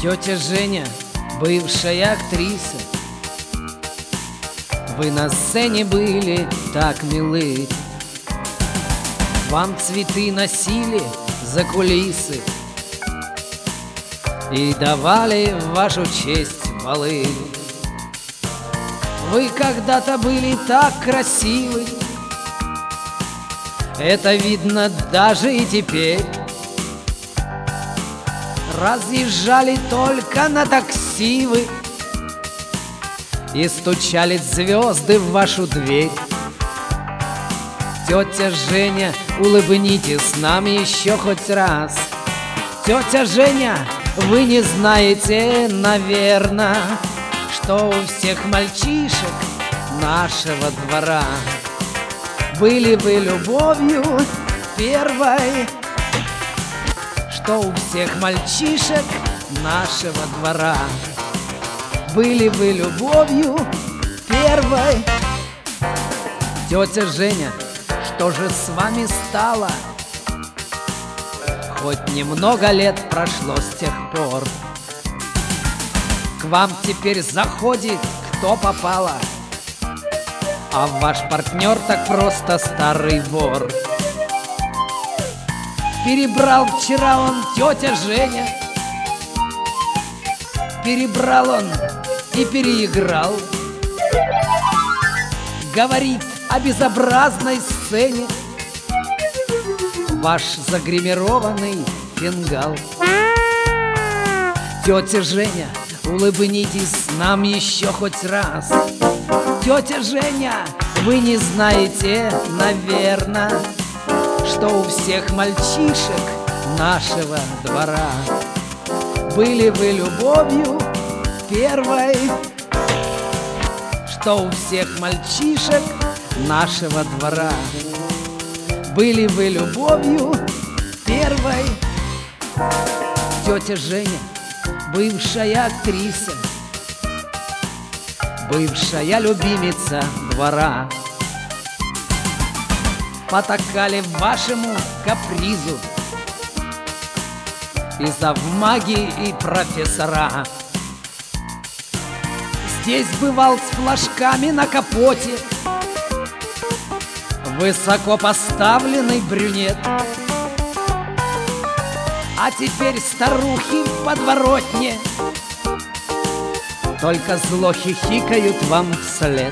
Тетя Женя, бывшая актриса, вы на сцене были так милы. Вам цветы носили за кулисы и давали в вашу честь балы. Вы когда-то были так красивы, это видно даже и теперь. Разъезжали только на такси вы и стучали звезды в вашу дверь. Тетя Женя, улыбнитесь нам еще хоть раз. Тетя Женя, вы не знаете, наверно, что у всех мальчишек нашего двора были вы любовью первой, что у всех мальчишек нашего двора были вы любовью первой. Тетя Женя, что же с вами стало? Хоть немного лет прошло с тех пор. К вам теперь заходит кто попало, а ваш партнер так просто старый вор. Перебрал вчера он, тетя Женя, перебрал он и переиграл. Говорит о безобразной сцене ваш загримированный фингал. Тетя Женя, улыбнитесь нам еще хоть раз. Тетя Женя, вы не знаете, наверно, что у всех мальчишек нашего двора были вы любовью первой, что у всех мальчишек нашего двора были вы любовью первой. Тетя Женя, бывшая актриса, бывшая любимица двора, потакали вашему капризу и завмаги, и профессора. Здесь бывал с флажками на капоте высоко поставленный брюнет, а теперь старухи в подворотне только зло хихикают вам вслед.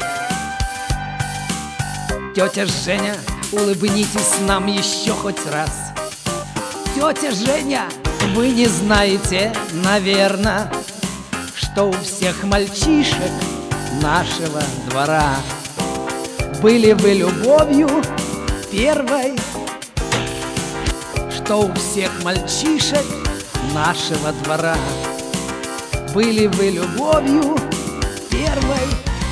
Тетя Женя, улыбнитесь нам еще хоть раз. Тетя Женя, вы не знаете, наверно, что у всех мальчишек нашего двора были вы любовью первой, что у всех мальчишек нашего двора были вы любовью первой.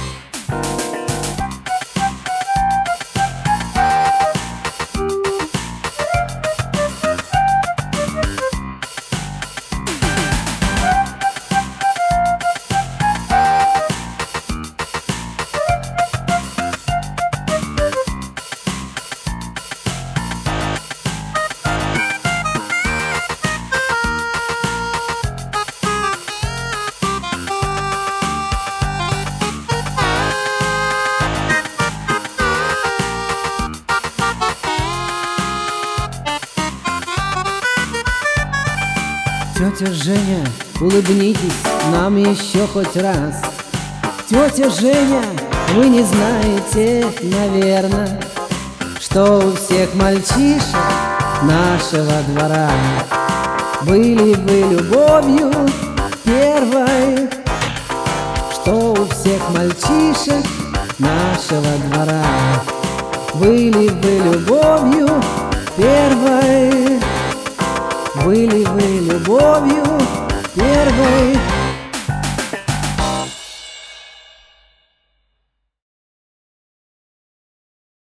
Тетя Женя, улыбнитесь нам еще хоть раз. Тетя Женя, вы не знаете, наверно, что у всех мальчишек нашего двора были вы любовью первой, что у всех мальчишек нашего двора были вы любовью первой, были вы любовью первой.